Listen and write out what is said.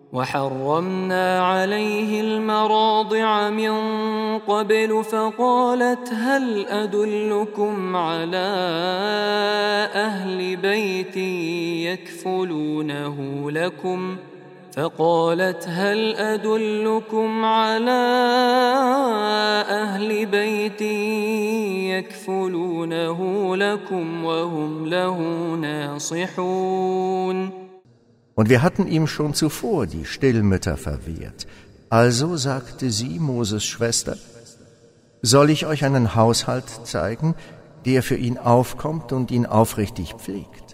وحرمنا عليه المراضع من قبل فقالت هل أدلكم على أهل بيت يكفلونه لكم وهم له ناصحون. Und wir hatten ihm schon zuvor die Stillmütter verwehrt. Also sagte sie, Moses Schwester, soll ich euch einen Haushalt zeigen, der für ihn aufkommt und ihn aufrichtig pflegt?